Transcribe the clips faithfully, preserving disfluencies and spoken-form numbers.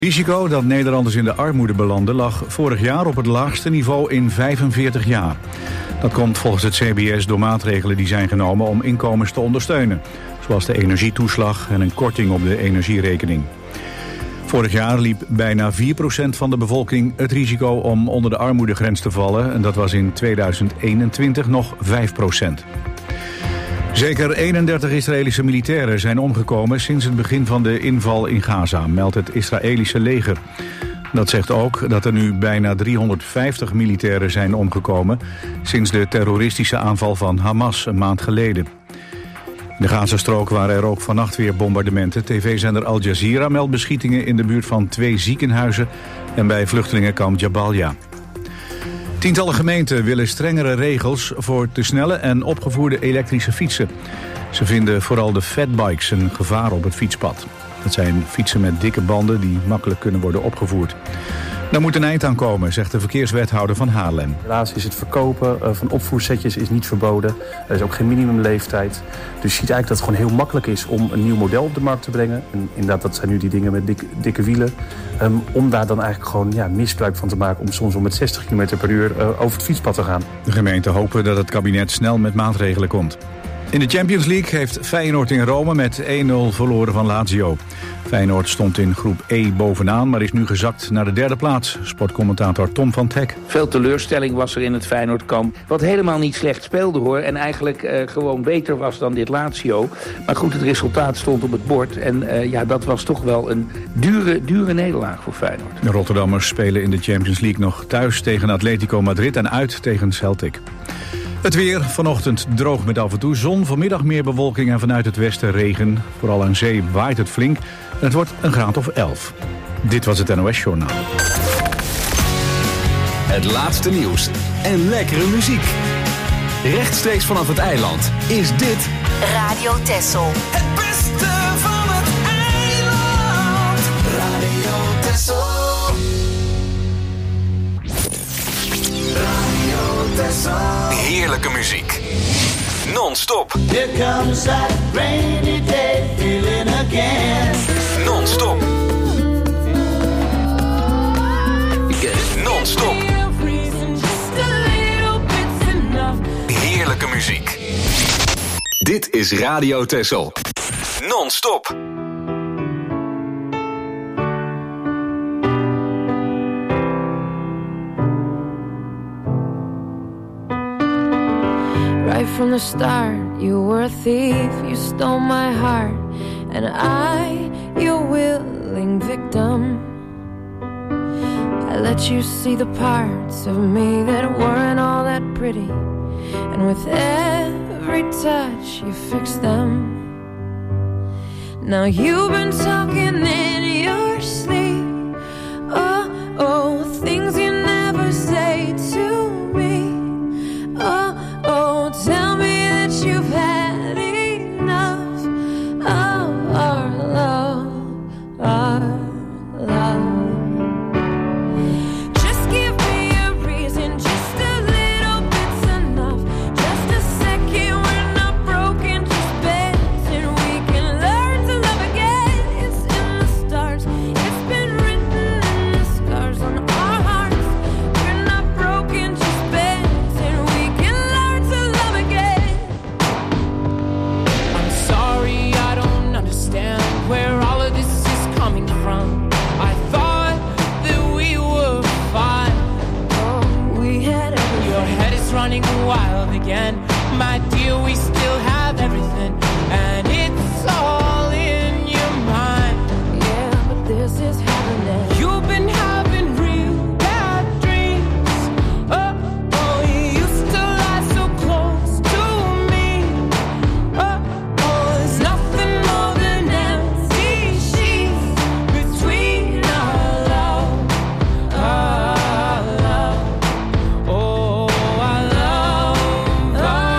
Het risico dat Nederlanders in de armoede belanden lag vorig jaar op het laagste niveau in vijfenveertig jaar. Dat komt volgens het C B S door maatregelen die zijn genomen om inkomens te ondersteunen. Zoals de energietoeslag en een korting op de energierekening. Vorig jaar liep bijna vier procent van de bevolking het risico om onder de armoedegrens te vallen. En dat was in tweeduizend eenentwintig nog vijf procent. Zeker eenendertig Israëlische militairen zijn omgekomen sinds het begin van de inval in Gaza, meldt het Israëlische leger. Dat zegt ook dat er nu bijna driehonderdvijftig militairen zijn omgekomen sinds de terroristische aanval van Hamas een maand geleden. In de Gazastrook waren er ook vannacht weer bombardementen. T V-zender Al Jazeera meldt beschietingen in de buurt van twee ziekenhuizen en bij vluchtelingenkamp Jabalia. Tientallen gemeenten willen strengere regels voor te snelle en opgevoerde elektrische fietsen. Ze vinden vooral de fatbikes een gevaar op het fietspad. Dat zijn fietsen met dikke banden die makkelijk kunnen worden opgevoerd. Daar moet een eind aan komen, zegt de verkeerswethouder van Haarlem. Helaas is het verkopen van opvoersetjes is niet verboden. Er is ook geen minimumleeftijd. Dus je ziet eigenlijk dat het gewoon heel makkelijk is om een nieuw model op de markt te brengen. En inderdaad, dat zijn nu die dingen met dik, dikke wielen. Um, om daar dan eigenlijk gewoon ja, misbruik van te maken om soms om met zestig kilometer per uur uh, over het fietspad te gaan. De gemeenten hopen dat het kabinet snel met maatregelen komt. In de Champions League heeft Feyenoord in Rome met één nul verloren van Lazio. Feyenoord stond in groep E bovenaan, maar is nu gezakt naar de derde plaats. Sportcommentator Tom van Teck. Veel teleurstelling was er in het Feyenoordkamp. Wat helemaal niet slecht speelde hoor. En eigenlijk uh, gewoon beter was dan dit Lazio. Maar goed, het resultaat stond op het bord. En uh, ja, dat was toch wel een dure, dure nederlaag voor Feyenoord. De Rotterdammers spelen in de Champions League nog thuis tegen Atletico Madrid en uit tegen Celtic. Het weer, vanochtend droog met af en toe zon, vanmiddag meer bewolking en vanuit het westen regen. Vooral aan zee waait het flink en het wordt een graad of elf. Dit was het N O S-journaal. Het laatste nieuws en lekkere muziek. Rechtstreeks vanaf het eiland is dit Radio Texel. Het beste van het eiland. Radio Texel. Radio Texel. heerlijke muziek. Non-stop. Here comes that rainy day feeling again. Non-stop. Non-stop. Heerlijke muziek. Dit is Radio Texel. Non-stop. Right from the start, you were a thief, you stole my heart, and I, your willing victim. I let you see the parts of me that weren't all that pretty, and with every touch you fixed them. Now you've been talking in your sleep, oh, oh, things you never say to me, oh, oh, tell me that you've had enough of our love, our love. Running wild again, my dear, we still have everything, and it's all in your mind. Yeah, but this is happening. You've been having real bad dreams. Oh, oh, you used to lie so close to me. Oh, oh, there's nothing more than empty sheets between our love, our love. Oh, I love,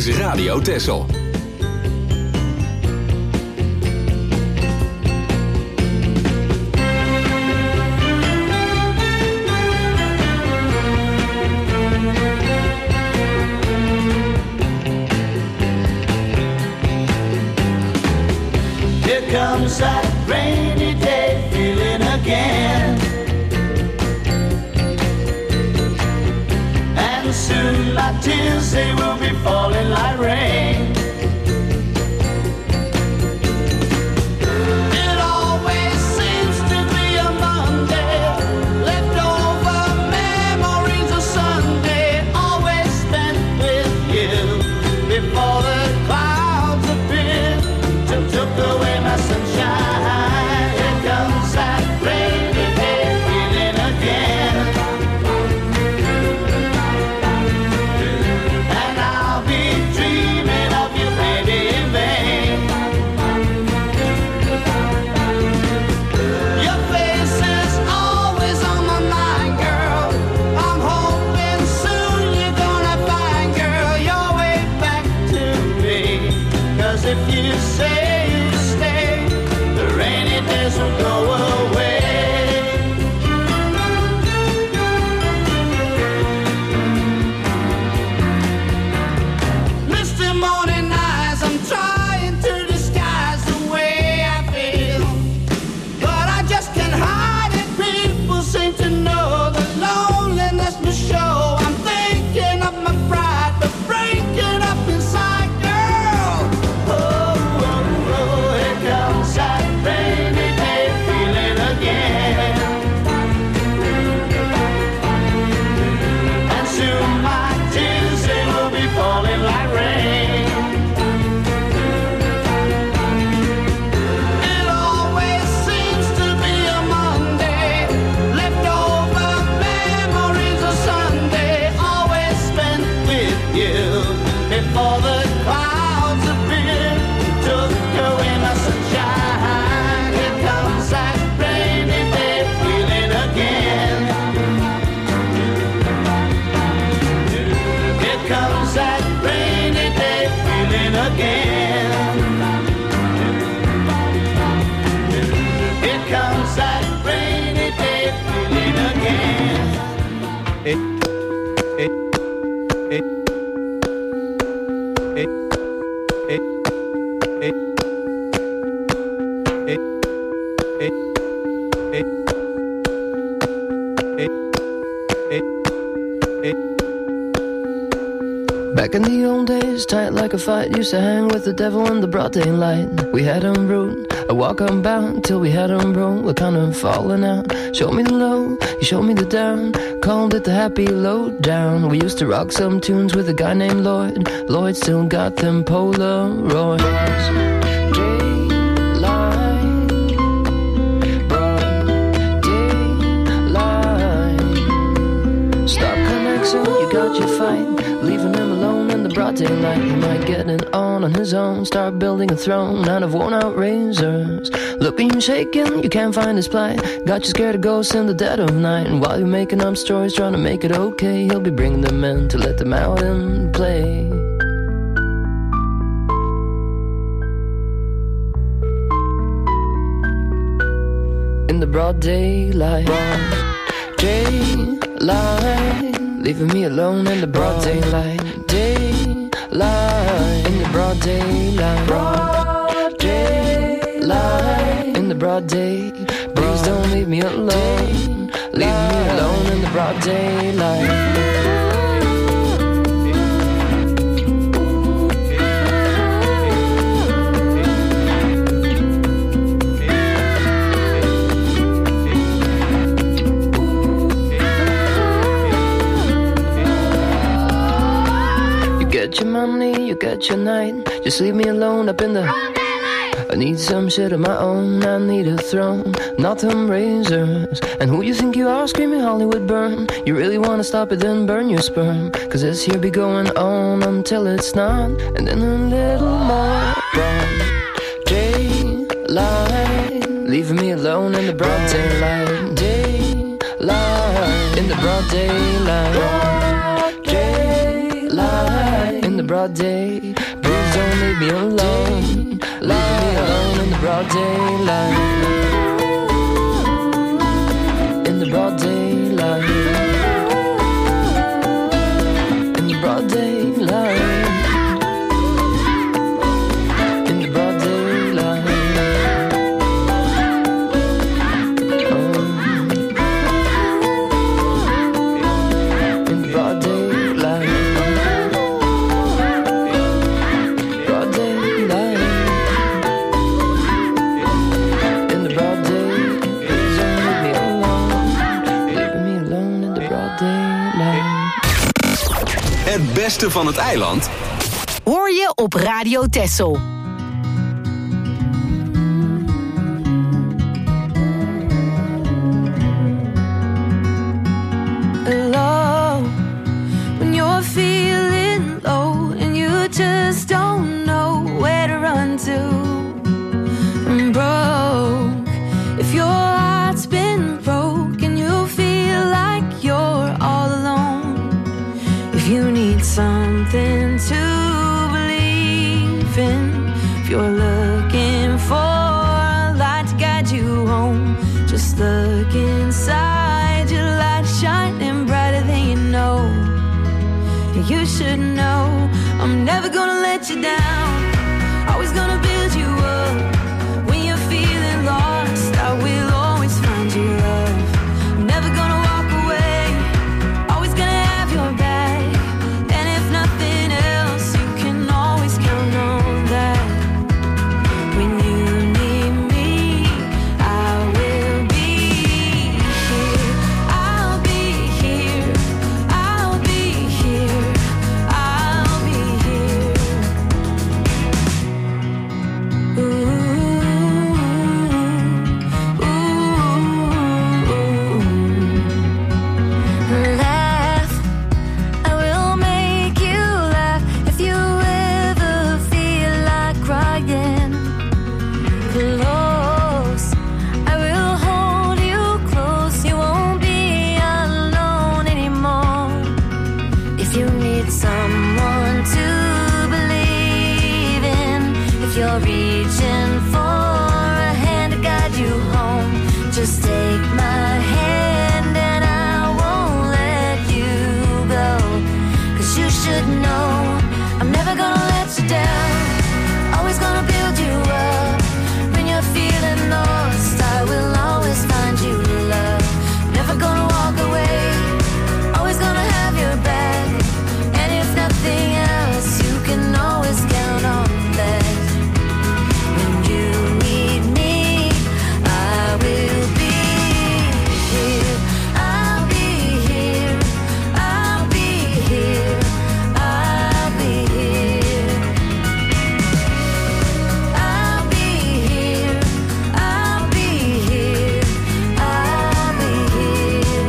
is Radio Texel. Here comes that rainy day feeling again. And soon my tears, they will be falling like rain. It always seems to be a Monday, leftover memories of Sunday, always spent with you before the clouds appear to took away my sunshine. Here comes that rainy day feeling again. And I'll be dreaming of you, baby, in vain. Your face is always on my mind, girl. I'm hoping soon you're gonna find, girl, your way back to me. 'Cause if you say you stay, the rainy days will go away. Misty morning eyes, I'm trying to disguise the way I feel, but I just can't hide it. People seem to know the loneliness must show. I'm thinking of my pride, but breaking up inside, girl. Oh, oh, oh, here comes that rainy day feeling again. And soon my tears, they will be falling like rain. It always seems to be a Monday, leftover memories of Sunday, always spent with you before the clouds appear, took away my sunshine. Here comes that rainy day feeling again. Here comes that rainy day feeling again. Here comes that rainy day feeling again. It, it, it, it, it, it, it, it, it, it, it, it. Back in the old days, tight like a fight, used to hang with the devil in the broad daylight. We had 'em rude, a walk unbound, till we had 'em broke, we're kind of falling out. Show me the low, you showed me the down, called it the happy lowdown. We used to rock some tunes with a guy named Lloyd. Lloyd still got them Polaroids. Daylight, broad daylight. Stop connection, you got your fight. Leaving him alone in the broad daylight. He might get it on on his own, start building a throne out of worn out razors. Look at you shaking, you can't find his plight. Got you scared of ghosts in the dead of night. And while you're making up stories, trying to make it okay, he'll be bringing them in to let them out and play. In the broad daylight, broad daylight, leaving me alone in the broad daylight. Daylight, in the broad daylight. Broad daylight, in the broad day. Please don't leave me alone. Leave me alone in the broad daylight. Get your money, you get your night. Just leave me alone up in the I need some shit of my own. I need a throne, not them razors. And who you think you are, screaming Hollywood burn? You really wanna stop it, then burn your sperm. Cause this here be going on until it's not. And then a little more broad daylight, leaving me alone in the broad daylight. Daylight, in the broad daylight. Broad daylight, in the broad day. Please don't leave me alone. Leave me alone in the broad daylight. In the broad daylight. In the broad daylight. In the broad daylight. Het beste van het eiland hoor je op Radio Texel. Hello, when you're feeling low and you just don't know where to run to. I'm broke. If your heart's been broke and you feel like you're all alone. If you need something to believe in, if you're looking for a light to guide you home, just look inside, your light shining brighter than you know. You should know I'm never gonna let you down, always gonna build you up. When you're feeling lost, I will always find you love. I'm never gonna walk away, always gonna have your back. And if nothing else, you can always count on that. When you need me, I will be here. I'll be here. I'll be here. I'll be here. Ooh, ooh, ooh. Laugh. I will make you laugh if you ever feel like crying. Close, I will hold you close. You won't be alone anymore. If you need someone to believe in, if you're reaching for a hand to guide you home, just take my hand and I won't let you go. 'Cause you should know I'm never gonna let you down, always gonna build you up. When you're feeling lost, I will always find you love. Never gonna walk away, always gonna have your back. And if nothing else, you can always count on that. When you need me, I will be here. I'll be here. I'll be here. I'll be here. I'll be here. I'll be here. I'll be here.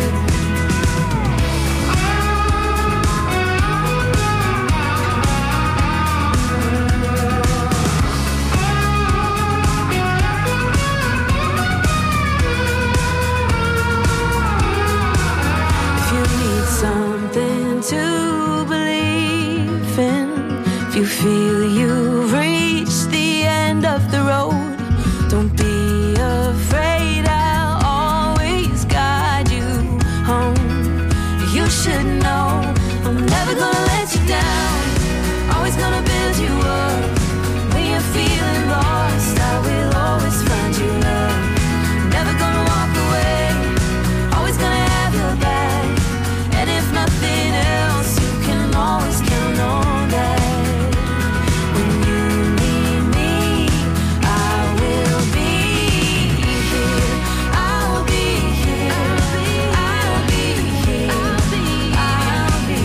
If you need something to believe in, if you feel you've reached the end of the road, don't be afraid, I'll always guide you home. You should know I'm never gonna let you down, always gonna build you up. When you're feeling lost, I will always find you love. Never gonna walk away, always gonna have your back. And if nothing else, you can always count on that. When you need me, I will be here. I'll be here. I'll be here. I'll be here. I'll be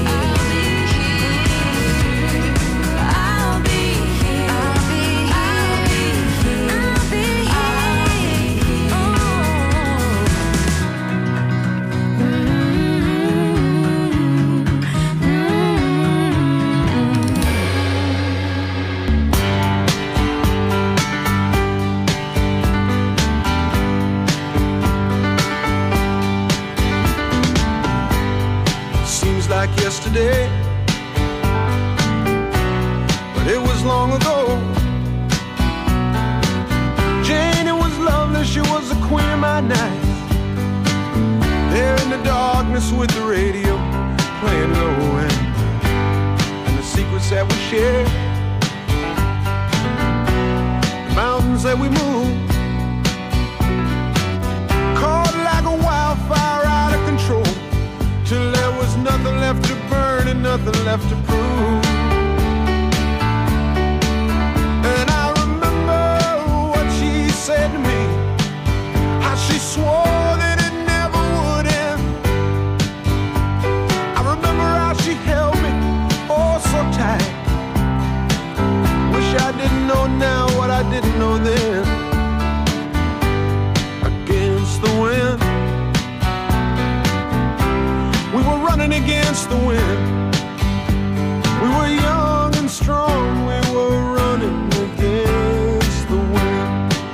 here. I'll be here. I'll be here. Oh. Seems like yesterday us with the radio playing low end, and the secrets that we share, the mountains that we move, caught like a wildfire out of control, till there was nothing left to burn and nothing left to prove. And I remember what she said to me, how she swore that it never would end. I remember how she held me oh so tight. Wish I didn't know now what I didn't know then. Against the wind, we were running against the wind. We were young and strong, we were running against the wind.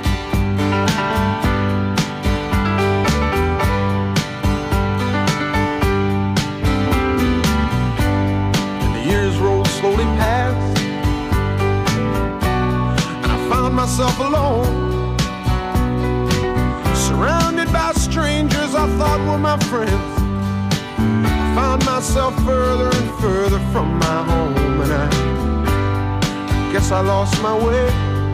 And the years rolled slowly past, and I found myself alone, surrounded by strangers I thought were my friends. Found myself further and further from my home, and I guess I lost my way.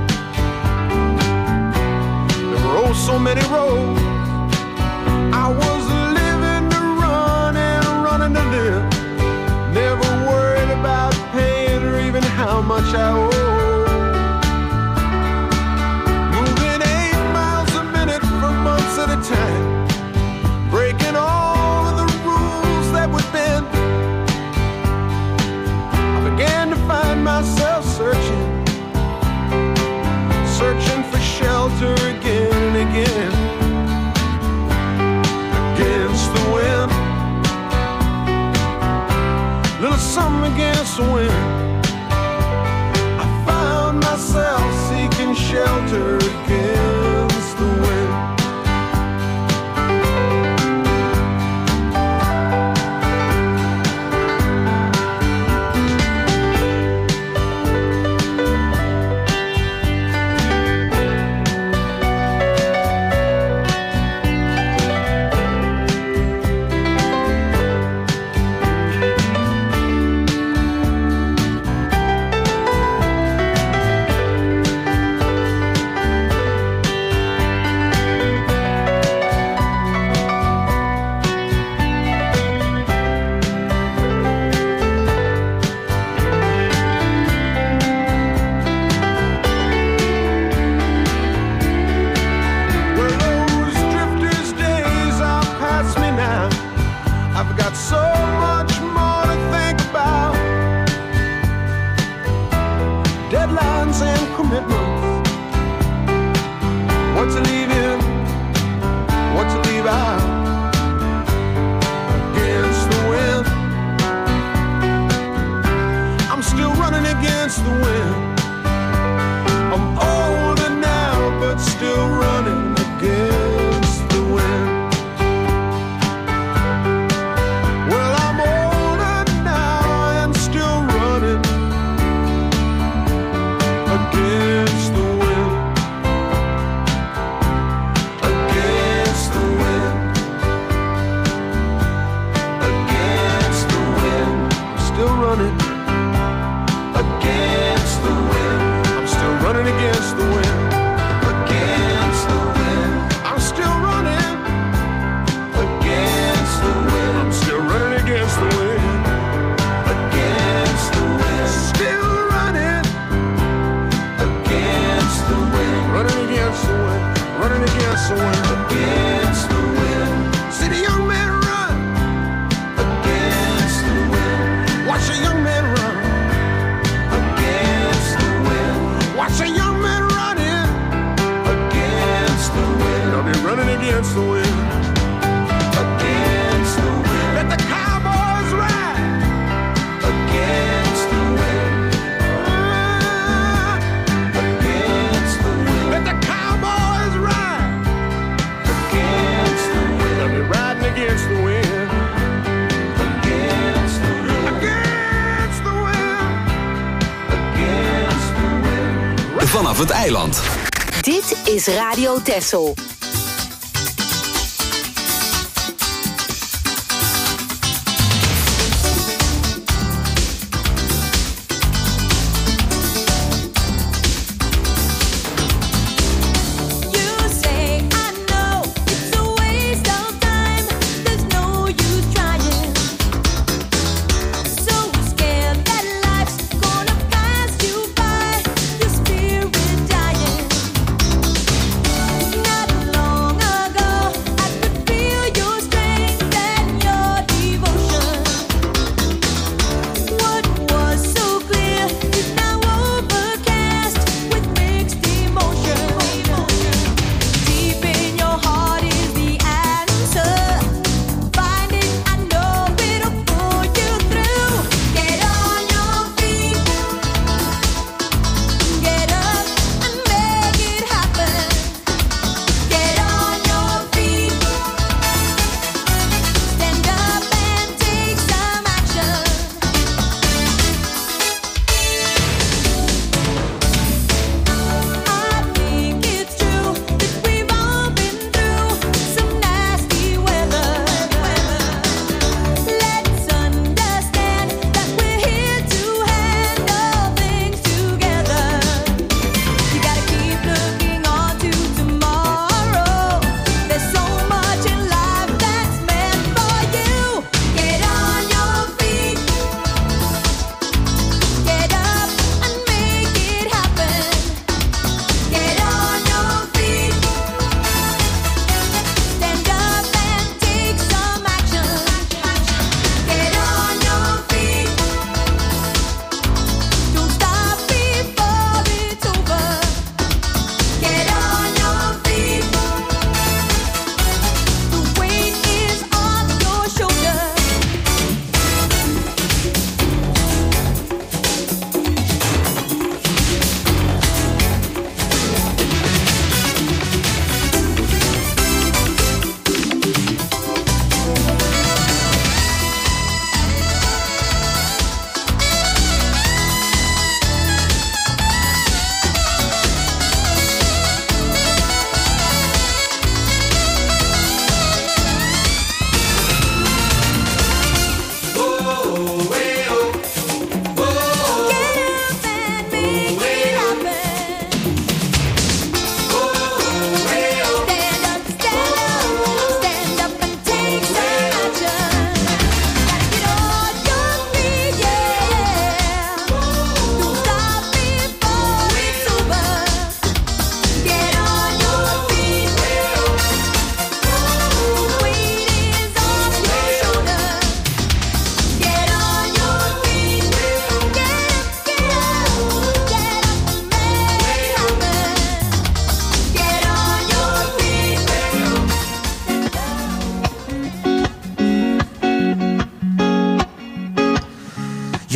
There were oh so many roads. I was living to run and running to live, never worried about paying or even how much I owe. Moving eight miles a minute for months at a time, breaking all of the rules that would bend. I began to find myself searching, searching for shelter again and again. Against the wind, little something against the wind. I found myself seeking shelter against the wind. Vanaf het eiland. Dit is Radio Texel.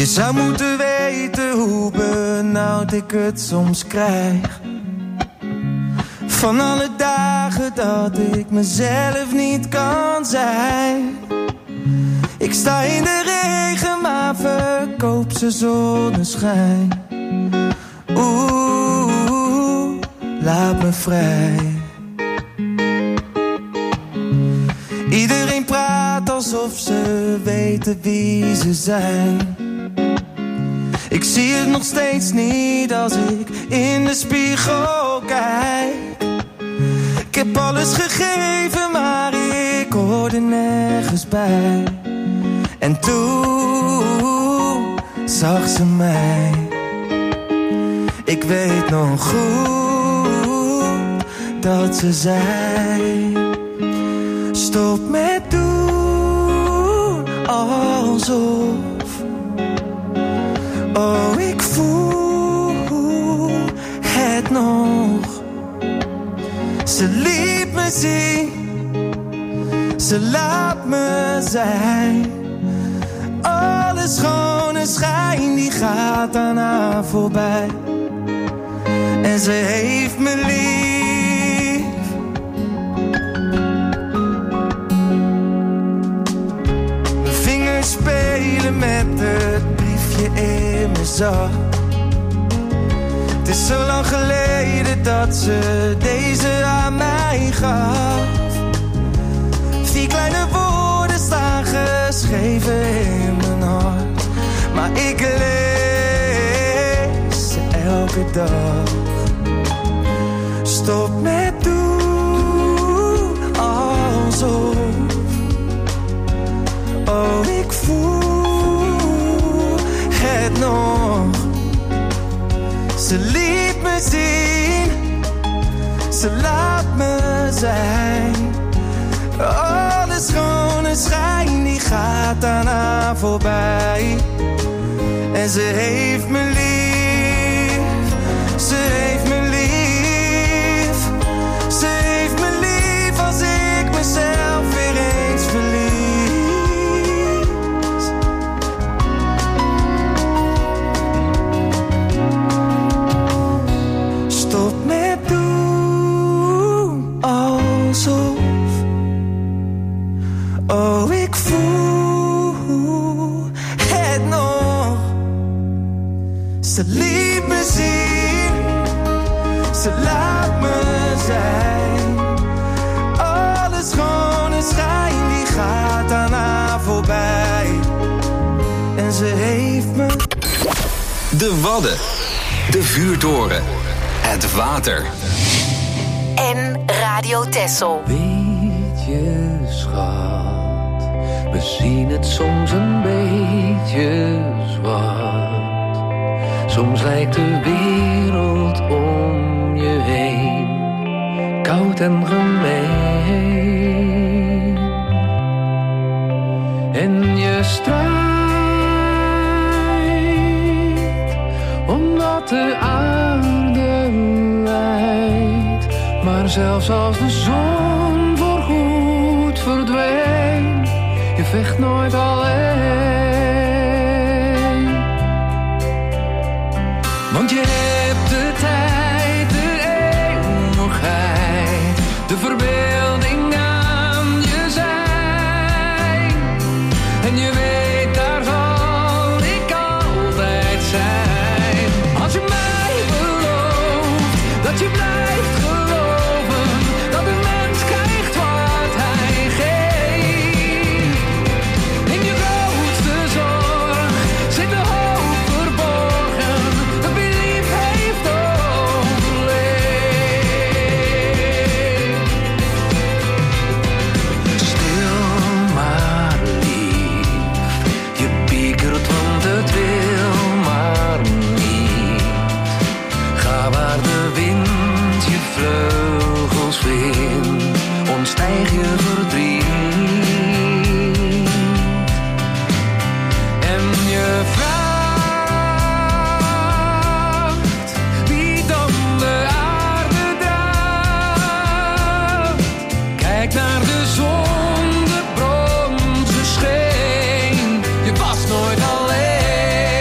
Je zou moeten weten hoe benauwd ik het soms krijg. Van alle dagen dat ik mezelf niet kan zijn. Ik sta in de regen, maar verkoop ze zonneschijn. Oeh, laat me vrij. Iedereen praat alsof ze weten wie ze zijn. Ik zie het nog steeds niet als ik in de spiegel kijk. Ik heb alles gegeven, maar ik hoorde nergens bij. En toen zag ze mij. Ik weet nog goed dat ze zei: stop met doen alsof. Oh, ik voel het nog. Ze liet me zien, ze laat me zijn. Alle schone schijn die gaat aan haar voorbij. En ze heeft me lief. Mijn vingers spelen met het briefje in mijn zak. Het is zo lang geleden dat ze deze aan mij gaf. Vier kleine woorden staan geschreven in mijn hart, maar ik lees ze elke dag. Stop met doen alsof. Oh, ik voel het nog. Ze liet me zien, ze laat me zijn. Alle schone schijn die gaat aan haar voorbij. En ze heeft me lief, ze heeft me lief. Ze heeft me lief als ik mezelf weer eens verlies. Stop met doen alsof. Oh, ik voel het nog. Ze liet me zien, ze laat me zijn. Alle schone schijn die gaat aan haar voorbij. En ze heeft me. De Wadden, de vuurtoren, het water. En Radio Texel. Weet je, schat, we zien het soms een beetje zwart. Soms lijkt de wereld om je heen koud en gemeen. En je strijdt omdat de aarde lijdt. Maar zelfs als de zon voorgoed verdwijnt, je vecht nooit alleen. Want je hebt de tijd, de eeuwigheid, de verbeelding aan je zijn. En je weet, daar zal ik altijd zijn. Als je mij belooft dat je blijft geloven, dat een mens krijgt wat hij geeft. In je grootste zorg zit de hoop verborgen, dat wie lief heeft overleefd. Stil maar lief, je piekert want het wil maar niet. Ga waar de wind je vleugels vindt, ontstijg je verdriet. En je vraagt wie dan de aarde draagt. Kijk naar de zon, de bronzen scheen. Je was nooit alleen.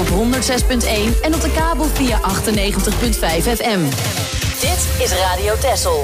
op honderd zes punt één en op de kabel via achtennegentig punt vijf F M. Dit is Radio Texel.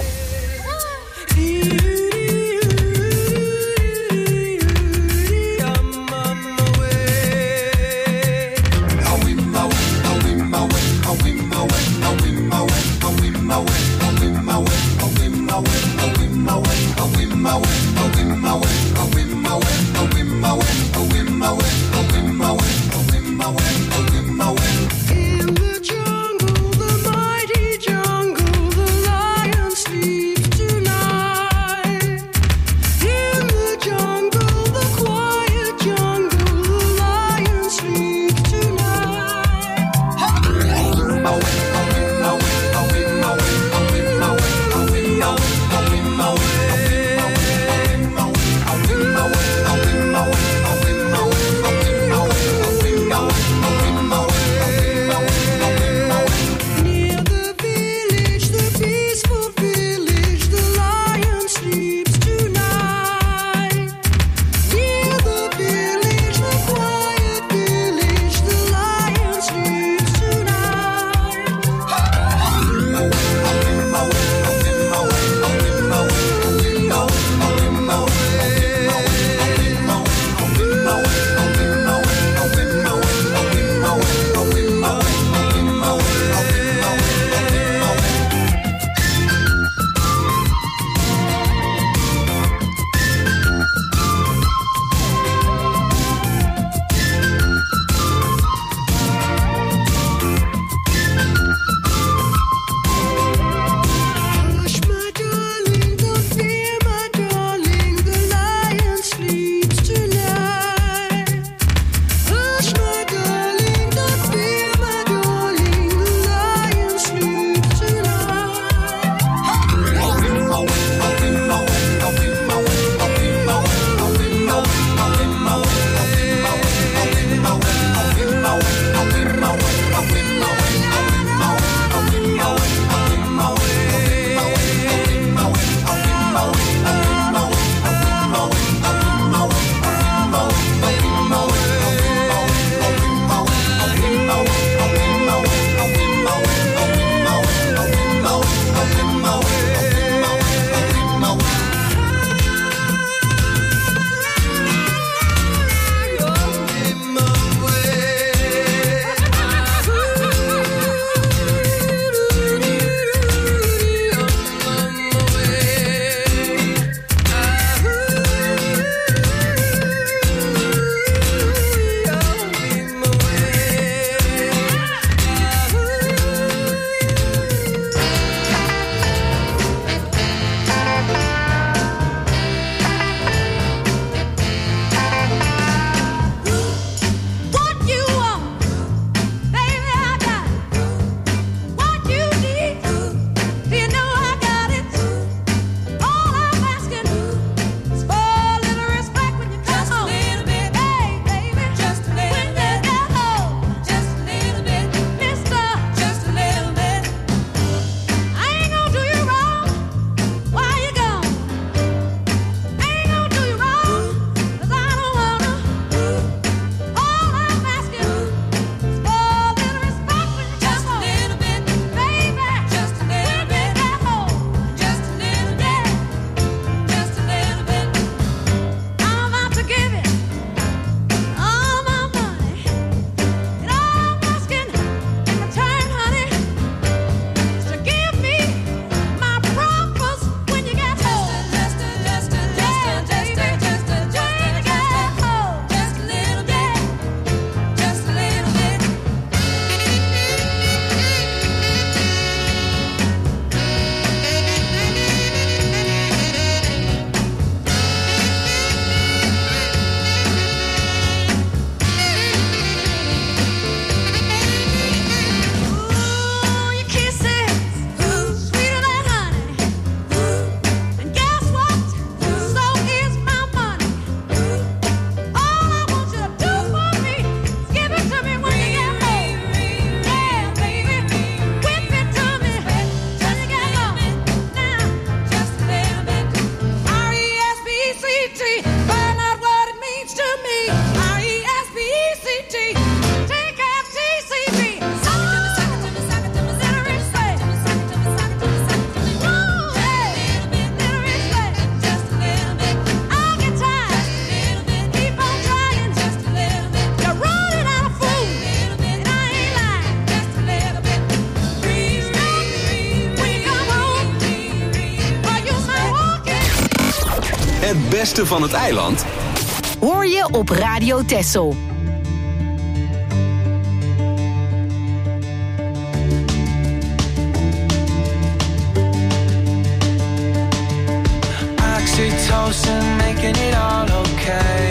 Away. Het beste van het eiland hoor je op Radio Texel. Oxytocin making it all okay.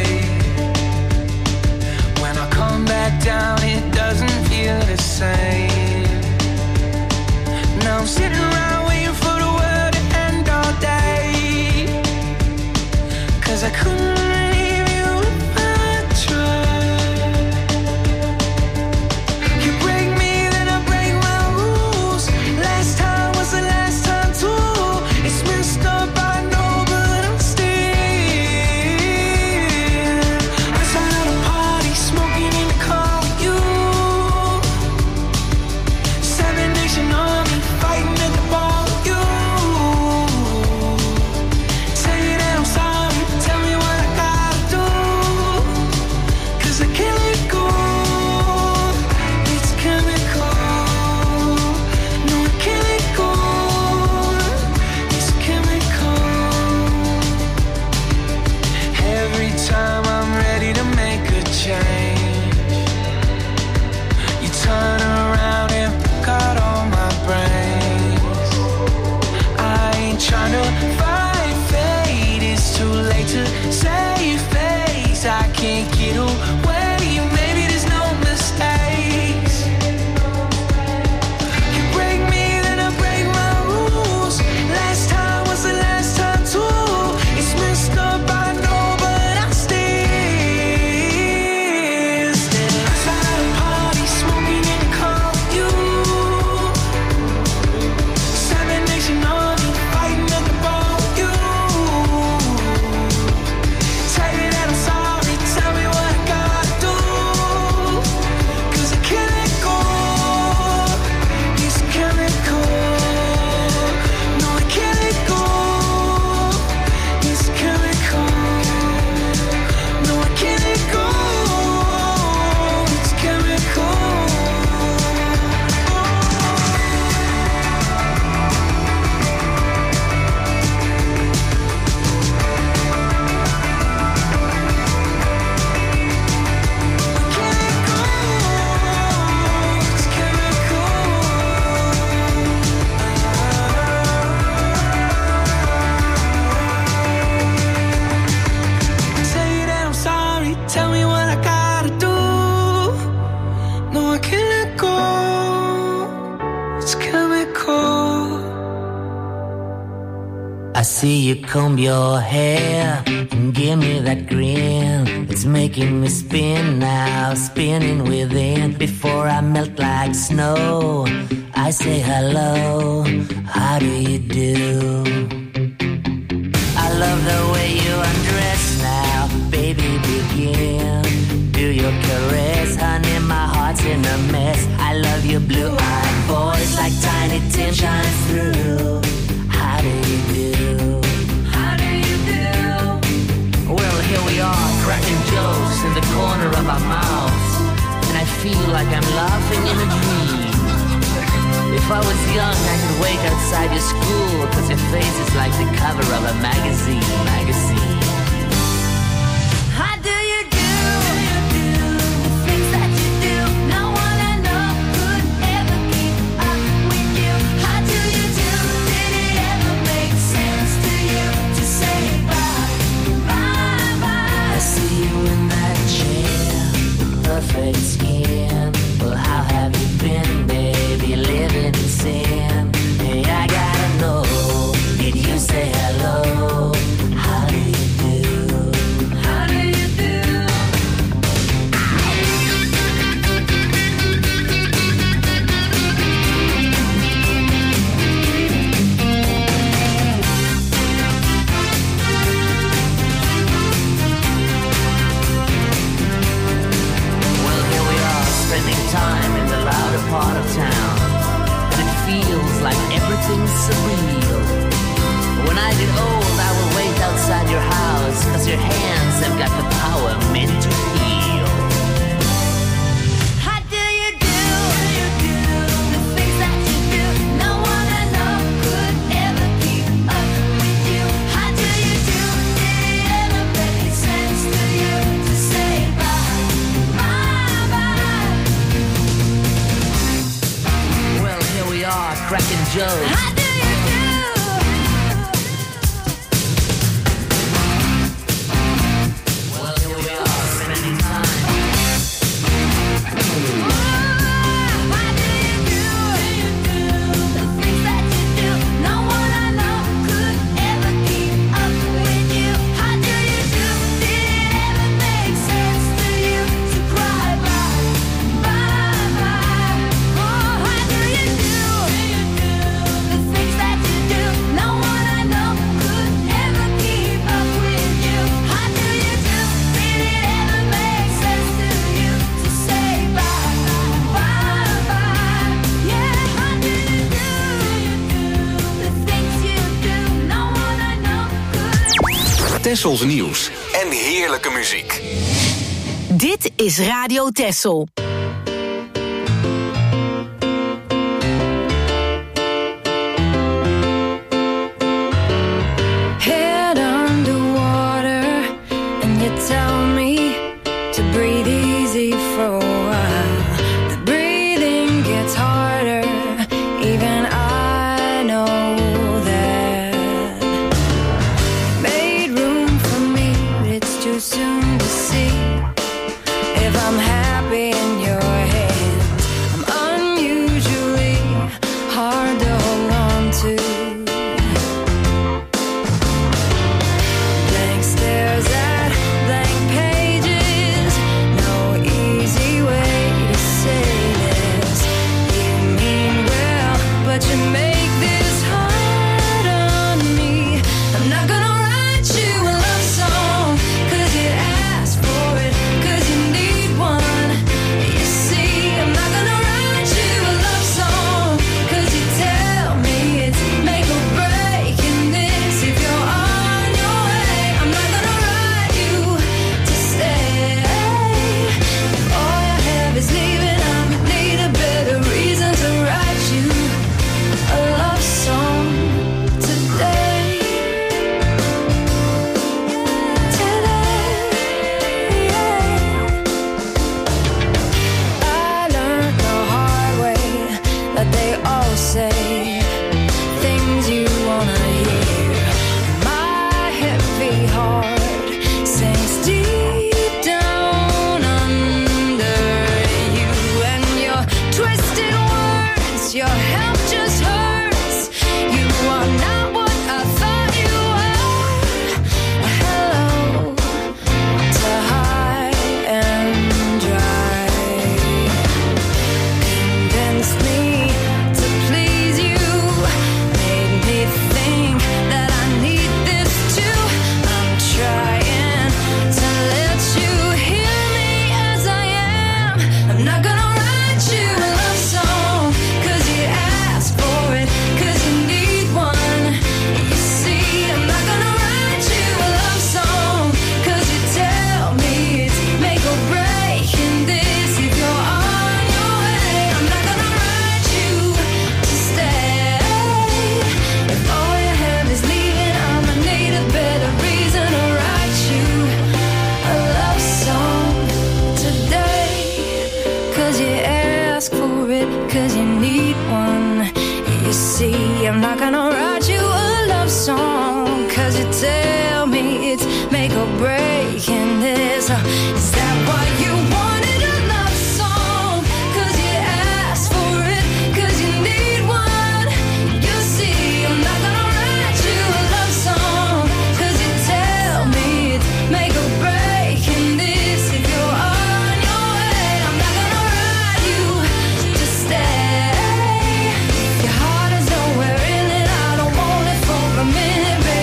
When I come back down, it doesn't feel the same. Now I'm sitting around waiting for the world to end all day. Cause I couldn't leave you if I tried. You break me, then I break my rules. Last time was the last time too. It's messed up, I know, but I'm still outside of the party, smoking in the car with you. Seven Nation Army, fighting at the bar with you. Say that I'm sorry, tell me what I gotta do. Cause I can't let go, it's chemical. No, I can't let go, it's chemical. Every time I'm ready to make a change, you turn around and pick out all my brains. I ain't trying to fight fate, it's too late to save face. I can't get away, maybe there's no mistakes. You break me, then I break my rules. Last time was the last time too. It's messed up, I know, but I still stay outside the party, smoking in the car with you. Seven Nation Army, fighting at the bar with you. Tell me that I'm sorry, tell me what I gotta do. Cause I can't let go, it's chemical. No, I can't let go, it's chemical. No, I can't let go, it's chemical. Say that I'm sorry, tell me what I gotta do. No, I can't let go, it's chemical. I see you comb your hair and give me that grin. It's making me spin now, spinning within. Before I melt like snow, I say hello, how do you do? I love the way you undress now, baby, begin. Do your caress, honey, my heart's in a mess. I love your blue-eyed voice like Tiny Tim shines through. How do you do? How do you do? Well, here we are, cracking jokes in the corner of our mouths, and I feel like I'm laughing in a dream. If I was young, I could wait outside your school, cause your face is like the cover of a magazine, magazine. How do you do? The things that you do, no one I know could ever keep up with you. How do you do? Did it ever make sense to you to say bye, bye, bye? I see you in that chair, the perfect skin. Well, how have you been, baby, living in sin? Hey, I gotta know, did you say hello? How do you do? How do you do? Well, here we are, spending time in the louder part of town, and it feels like everything's surreal. When I get old, I will wait outside your house, cause your hands have got the power meant to heal. How do you do? The things that you do, no one I know could ever keep up with you. How do you do? Did it cracking jokes. How do you do? Well, here we are, spending time. How do you do? The things that you do, no one I know could ever keep up with you. How do you do? Did it ever make sense to you to cry bye, bye, bye? Oh, how do you do? The things that you do, no one I know could ever keep up with you. How do you do? Did it ever make sense to you to say bye, bye, bye? Yeah, how do you do? The things you do, no one I know could. Tessels nieuws en heerlijke muziek. Dit is Radio Tessel. Head underwater, and you tell me to breathe easy for a while. The breathing gets harder, even I know that. Made room for me, but it's too soon to see if I'm happy in your hands. I'm unusually hard to hold on to. Blank stares at blank pages. No easy way to say this. You mean well, but you make this hard on me. I'm not gonna write you a love song, 'cause you asked for it, 'cause you need one. You see, I'm not gonna write you a love song, 'cause you tell me it's make or break in this. If you're on your way, I'm not gonna write you to stay. If all you have is leaving, I need a better reason to write you a love song today. I learned the hard way that they all say things you wanna hear. My heavy heart sinks deep down under you, and your twisted words, your help just hurts. You are not what I thought you were. Hello to high and dry. Convinced me to please you, made me think that I need this too. I'm trying to let you hear me as I am. I'm not gonna write you a love song, 'cause you asked for it, 'cause you need one. You see, I'm not gonna write you a love song, 'cause you tell me it's make or break in this. If you're on your way, I'm not gonna write you to stay. If all you have is leaving, I'ma need a better reason to write you a love song today. 'Cause you ask for it, 'cause you need one. You see, I'm not gonna write you a love song, 'cause you tell me it's make or break in this. Is that what you wanted, a love song? 'Cause you asked for it, 'cause you need one. You see, I'm not gonna write you a love song, 'cause you tell me it's make or break in this. If you're on your way, I'm not gonna write you to stay. Your heart is nowhere in it, I don't want it for a minute, baby.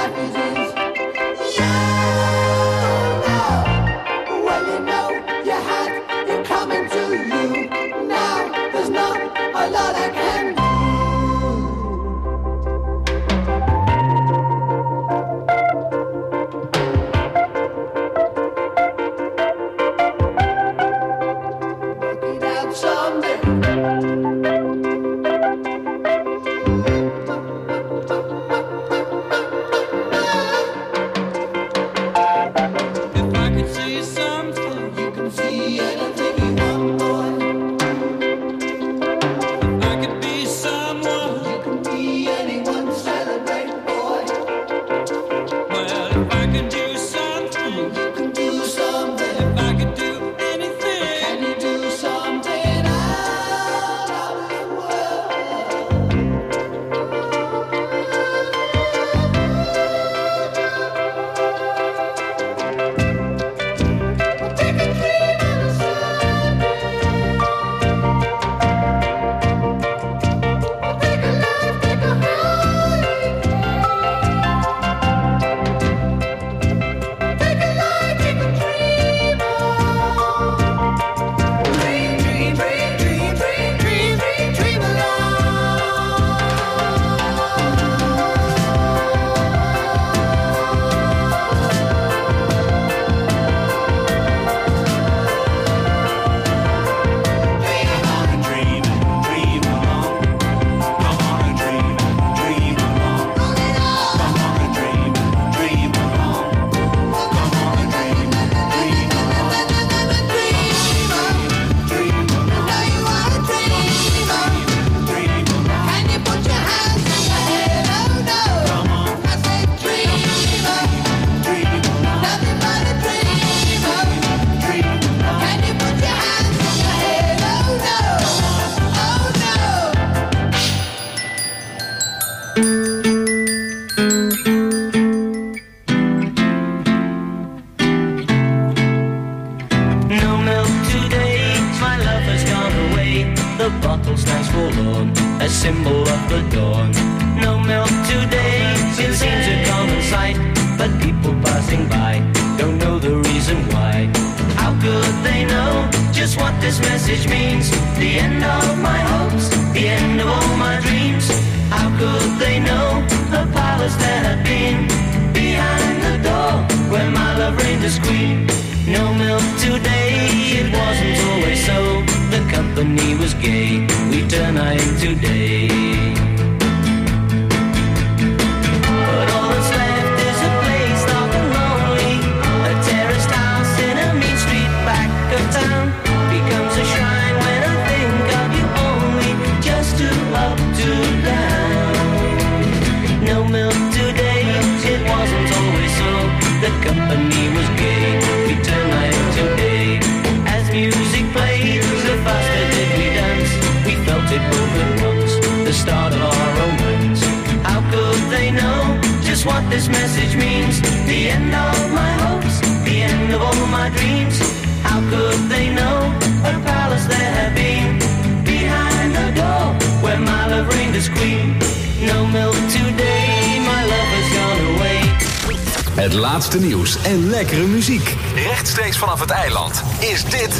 Het laatste nieuws en lekkere muziek. Rechtstreeks vanaf het eiland is dit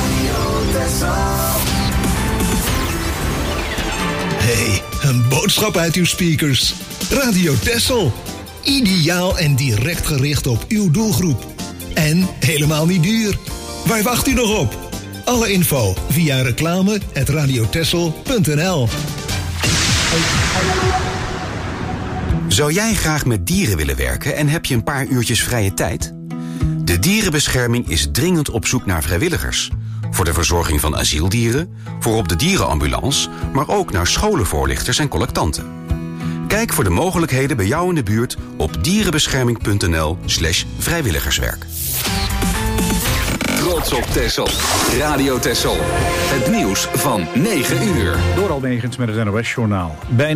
Hey, een boodschap uit uw speakers. Radio Texel. Ideaal en direct gericht op uw doelgroep. En helemaal niet duur. Waar wacht u nog op? Alle info via reclame at radiotexel punt n l. Zou jij graag met dieren willen werken en heb je een paar uurtjes vrije tijd? De dierenbescherming is dringend op zoek naar vrijwilligers. Voor de verzorging van asieldieren, voor op de dierenambulance, maar ook naar scholenvoorlichters en collectanten. Kijk voor de mogelijkheden bij jou in de buurt op dierenbescherming punt n l slash vrijwilligerswerk. Trots op Texel. Radio Texel. Het nieuws van negen uur. Door Almegens met het N O S-journaal. Bij